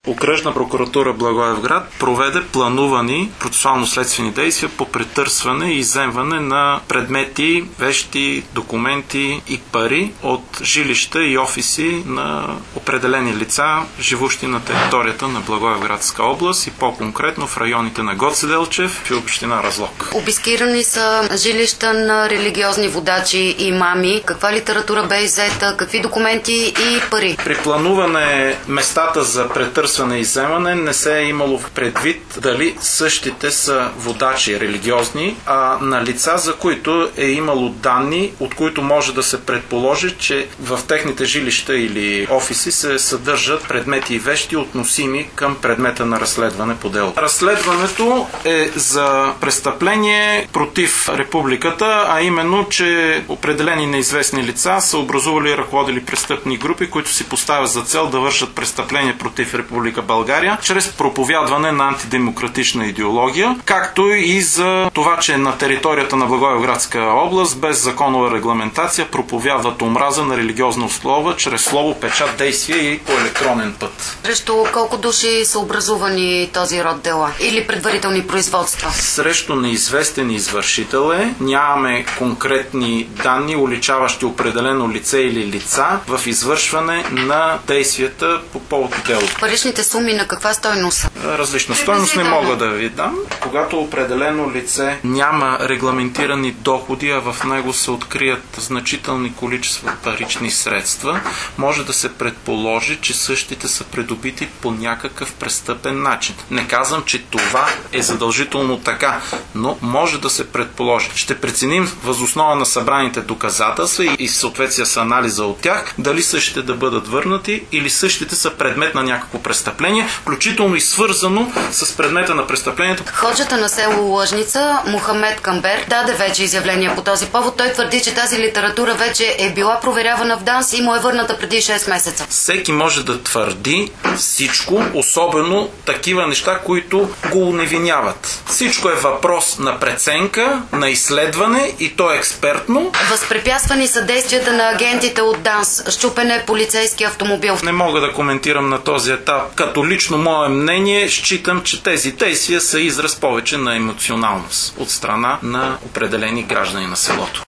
Окръжна прокуратура Благоевград проведе планувани процесуално-следствени действия по претърсване и изземване на предмети, вещи, документи и пари от жилища и офиси на определени лица, живущи на територията на Благоевградска област и по-конкретно в районите на Гоце Делчев и община Разлог. Обискирани са жилища на религиозни водачи и имами. Каква литература бе иззета, какви документи и пари? При плануване местата за претърсване и изземане не се е имало в предвид дали същите са водачи религиозни, а на лица, за които е имало данни, от които може да се предположи, че в техните жилища или офиси се съдържат предмети и вещи, относими към предмета на разследване по дело. Разследването е за престъпление против републиката, а именно, че определени неизвестни лица са образували и ръководили престъпни групи, които си поставят за цел да вършат престъпление против Република България чрез проповядване на антидемократична идеология, както и за това, че на територията на Благоевградска област без законова регламентация проповядват омраза на религиозна основа чрез слово, печат, действие и по електронен път. Срещу колко души са образувани този род дела или предварителни производства? Срещу неизвестен извършител нямаме конкретни данни, уличаващи определено лице или лица в извършване на действията по повод делото. Паричните суми на каква стойност са? Различна стойност не мога да ви дам. Когато определено лице няма регламентирани доходи, а в него се открият значителни количества парични средства, може да се предположи, че същите са придобити по някакъв престъпен начин. Не казвам, че това е задължително така, но може да се предположи. Ще преценим въз основа на събраните доказателства и в съответствие с анализа от тях, дали същите да бъдат върнати или същите са предмет на някакво престъпление, включително и свързано с предмета на престъплението. Ходжата на село Лъжница Мохамед Камбер даде вече изявление по този повод. Той твърди, че тази литература вече е била проверявана в ДАНС и му е върната преди 6 месеца. Всеки може да твърди всичко, особено такива неща, които го уневиняват. Всичко е въпрос на преценка, на изследване и то е експертно. Възпрепятствани са действията на агентите от ДАНС. Щупен е полицейски автомобил. Не мога да коментирам на този етап. Като лично мое мнение, считам, че тези действия са израз повече на емоционалност от страна на определени граждани на селото.